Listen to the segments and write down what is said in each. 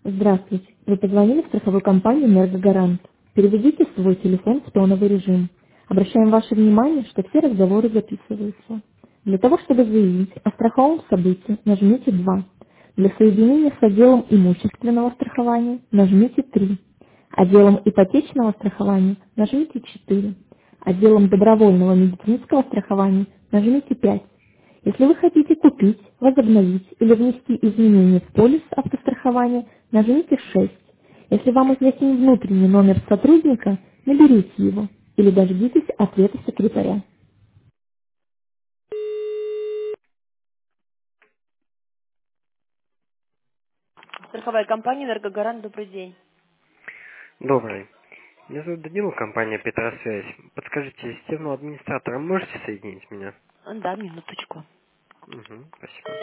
Здравствуйте. Вы позвонили в страховую компанию «Энергогарант». Переведите свой телефон в тоновый режим. Обращаем ваше внимание, что все разговоры записываются. Для того, чтобы заявить о страховом событии, нажмите 2. Для соединения с отделом имущественного страхования нажмите 3. Отделом ипотечного страхования нажмите 4. Отделом добровольного медицинского страхования нажмите 5. Если вы хотите купить, возобновить или внести изменения в полис автострахования, нажмите 6. Если вам известен внутренний номер сотрудника, наберите его или дождитесь ответа секретаря. Страховая компания «Энергогарант», добрый день. Добрый. Меня зовут Данила, компания Петросвязь. Подскажите, системного администратора можете соединить меня? Да, минуточку. Угу, спасибо.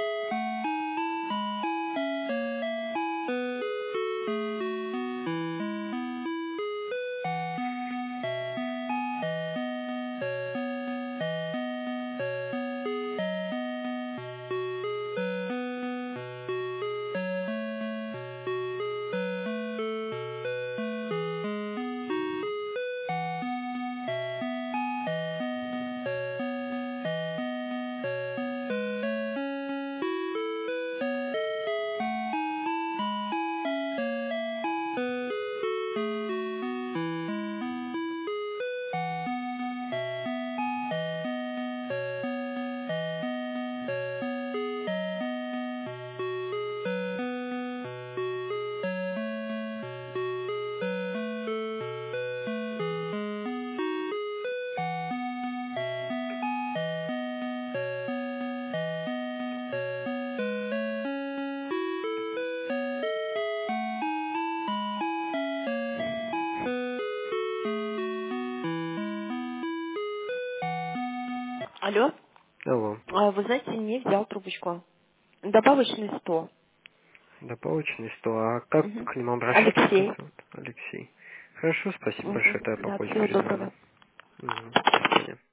Алло, Алло. вы знаете, не взял трубочку. Добавочный 100. Добавочный 100. А как Мгм. к нему обращаться? Как Алексей. зовут? Алексей. Хорошо, спасибо большое, Мгм. тогда Да, попозже всего перезвоню. доброго. Угу, до свидания.